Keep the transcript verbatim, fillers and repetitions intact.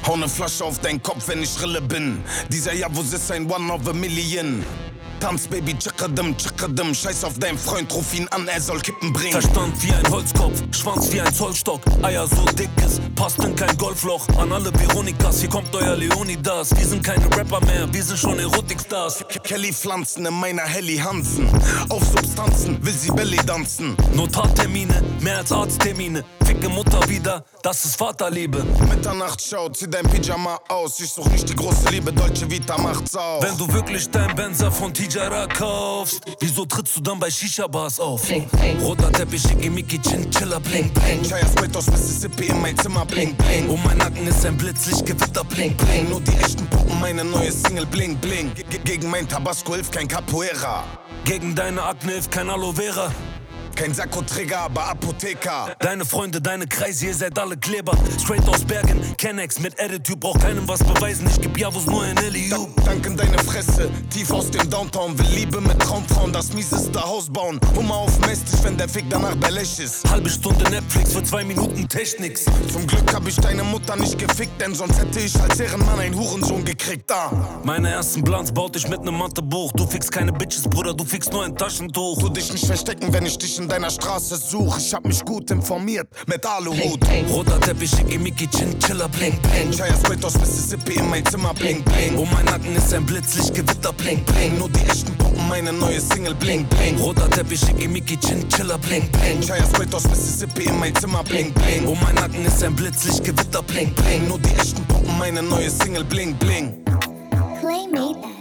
Hau ne Flasche auf deinen Kopf, wenn ich Rille bin. Dieser Javus ist ein One of a Million. Tanz, Baby, tschakadum, tschakadum. Scheiß auf deinen Freund, ruf ihn an, er soll Kippen bringen. Verstand wie ein Holzkopf, Schwanz wie ein Zollstock. Eier so dickes, passt in kein Golfloch. An alle Veronikas, hier kommt euer Leonidas. Wir sind keine Rapper mehr, wir sind schon Erotikstars. Kelly Pflanzen in meiner Helly Hansen. Auf Substanzen will sie Belly tanzen. Notartermine, mehr als Arzttermine. Ficke Mutter wieder, das ist Vaterliebe. Mitternachtsschau, zieh dein Pyjama aus. Ich such nicht die große Liebe, Deutsche Vita macht's auf. Wenn du wirklich dein Benzer von Tijara kaufst, wieso trittst du dann bei Shisha-Bars auf? Bling, bling. Roter Teppich, Schickimicki, Chinchilla, bling, bling. Chaya Sprite aus Mississippi in mein Zimmer, bling, bling. Um mein Nacken ist ein Blitzlicht, Gewitter, bling, bling. Nur die echten Puppen, meine neue Single, bling, bling. Ge- Gegen mein Tabasco hilft kein Capoeira. Gegen deine Akne hilft kein Aloe Vera. Kein Sakko-Träger, aber Apotheker. Deine Freunde, deine Kreise, ihr seid alle Kleber. Straight aus Bergen, Kennex mit Attitude. Braucht keinem was beweisen, ich geb Javus nur in L E U. Dank in deine Fresse, tief aus dem Downtown. Will Liebe mit Traumfrauen, das mieseste Haus bauen. Hummer auf Mestig, wenn der Fick danach Belech ist. Halbe Stunde Netflix für zwei Minuten Techniks. Zum Glück hab ich deine Mutter nicht gefickt, denn sonst hätte ich als Ehrenmann einen Hurensohn gekriegt. Ah. Meine ersten Blunts baut ich mit nem Mathebuch. Du fickst keine Bitches, Bruder, du fickst nur ein Taschentuch. Tu dich nicht verstecken, wenn ich dich in deiner Straße such. Ich hab mich gut informiert mit Aluhut. Roter Teppich, Schickimicki, Chinchilla, bling, bling. Chaya Sprite aus Mississippi in mein Zimmer, bling, bling. Um mein Nacken ist ein Blitzlicht, Gewitter, bling, bling. Nur die echten Puppen, meine neue Single, bling, bling. Roter Teppich, Schickimicki, Chinchilla, bling, bling. Chaya Sprite aus Mississippi in mein Zimmer, bling, bling. Um mein Nacken ist ein Blitzlicht, Gewitter, bling, bling. Nur die echten Puppen, meine neue Single, bling, bling. Play me that.